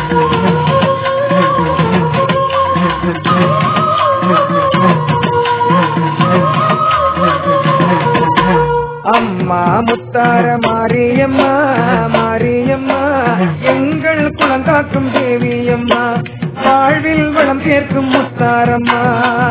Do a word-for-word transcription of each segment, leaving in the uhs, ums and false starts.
அம்மா முத்தார மாரியம்மா மாரியம்மா எங்கள் குலங்காக்கும் தேவியம்மா வாழ்வில் வளம் சேர்க்கும் முத்தாரம்மா.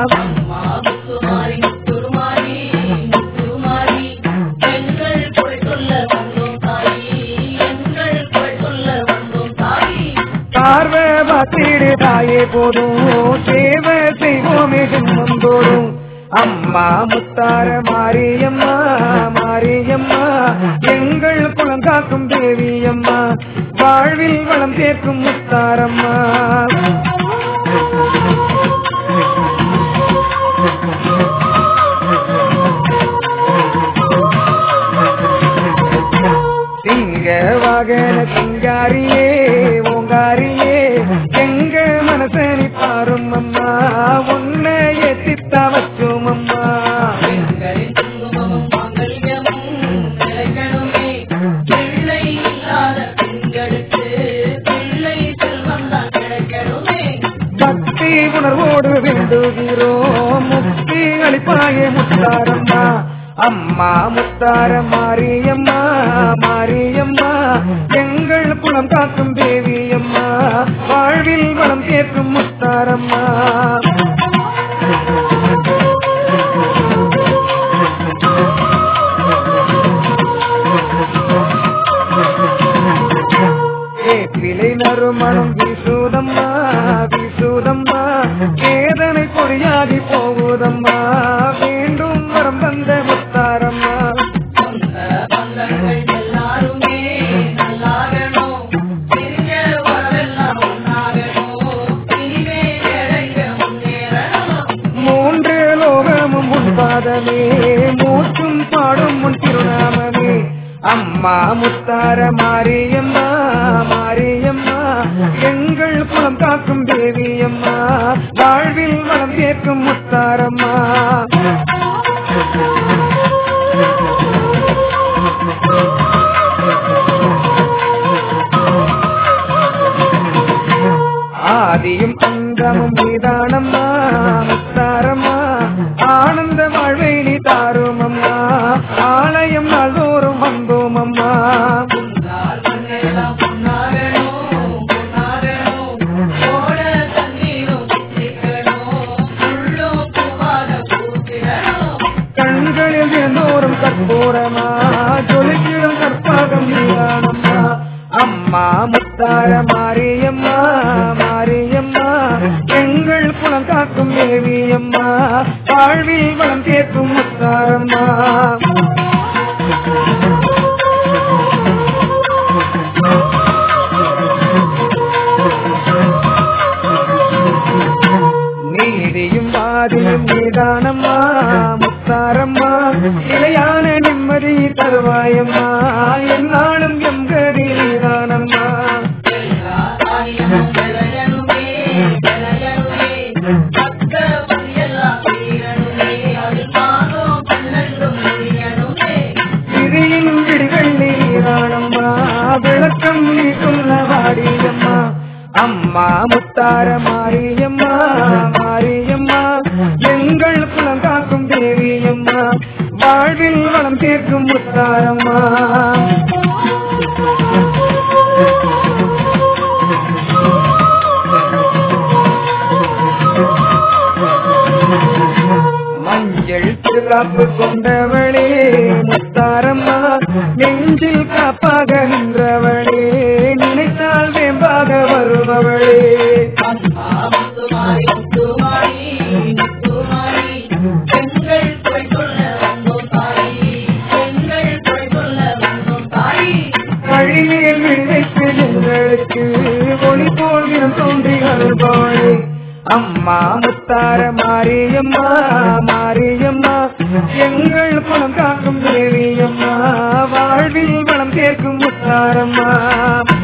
பார்வை பார்த்திடு தாயே போதும் சேவை செய்வோமே ஜென்மம் தோறும். அம்மா முத்தார மாரியம்மா மாரியம்மா எங்கள் குலங்காக்கும் தேவியம்மா வாழ்வில் வளம் சேர்க்கும் முத்தாரம்மா. சிங்க வாகன சிங்காரியே ஓங்காரியே எங்க மனசனி பாரும் அம்மா உன்னை எத்தித்தா வச்சோம் அம்மா. பக்தி உணர்வோடு வேண்டுகிறோம் முக்தி அளிப்பாயே முத்தாரம்மா. அம்மா முத்தார மாரியம்மா மாரியம்மா எங்கள் குலம் காக்கும் தேவியம்மா வாழ்வில் வளம் சேர்க்கும் முத்தாரம்மா. ஏப்பிலை நறுமணம் வீசுதம்மா வீசுதம்மா வேதனை பொறியாகி போகுதம்மா வேண்டும் வரம் தந்த முத்தாரம்மா. மூன்று லோகமும் முன்பாதமே மூச்சும் பாடும் முன் திருநாமமே. அம்மா முத்தார மாரியம்மா மாரியம்மா எங்கள் குலம் காக்கும் தேவியம்மா வாழ்வில் வளம் சேர்க்கும் முத்தாரம்மா. ஆதியும் அந்தமும் நீதானம்மா முத்தாரம்மா ஆனந்த வாழ்வை நீ தாரும் அம்மா ஆலயம் நாள்தோறும் வந்தோம் அம்மா. கண்களில் தினந்தோறும் கற்பூரமா ஜொலிக்கிடும் கற்பாகம் நீதானம்மா. அம்மா முத்தார மாரியம்மா மாரியம்மா எங்கள் குலம் காக்கும் தேவியம்மா வாழ்வில் வளம் சேர்க்கும் முத்தாரம்மா. நீதியும் வாதியும் நீதானம்மா முத்தாரம்மா நிலையான நிம்மதி தருவாயம்மா என்னாலும் எங்கதி நீதானம்மா. விதியின் விடிகள் நீதானம்மா விளக்கம் நீ சொல்ல வாடியம்மா. அம்மா முத்தார மாரியம்மா மாரியம்மா எங்கள் குலம் காக்கும் தேவியம்மா வாழ்வில் வளம் சேர்க்கும் முத்தாரம்மா. மஞ்சள் திருக்காப்பு கொண்டவளே முத்தாரம்மா நெஞ்சில் காப்பாக நின்றவளே நினைத்தால் வேம்பாக வருபவளே. வழியில் விளைக்கு எங்களுக்கு ஒளி போல் தினம் தோன்றி அருள்பவளே. அம்மா முத்தார மாரியம்மா மாரியம்மா எங்கள் குலம் காக்கும் தேவியம்மா வாழ்வில் வளம் சேர்க்கும் முத்தாரம்மா.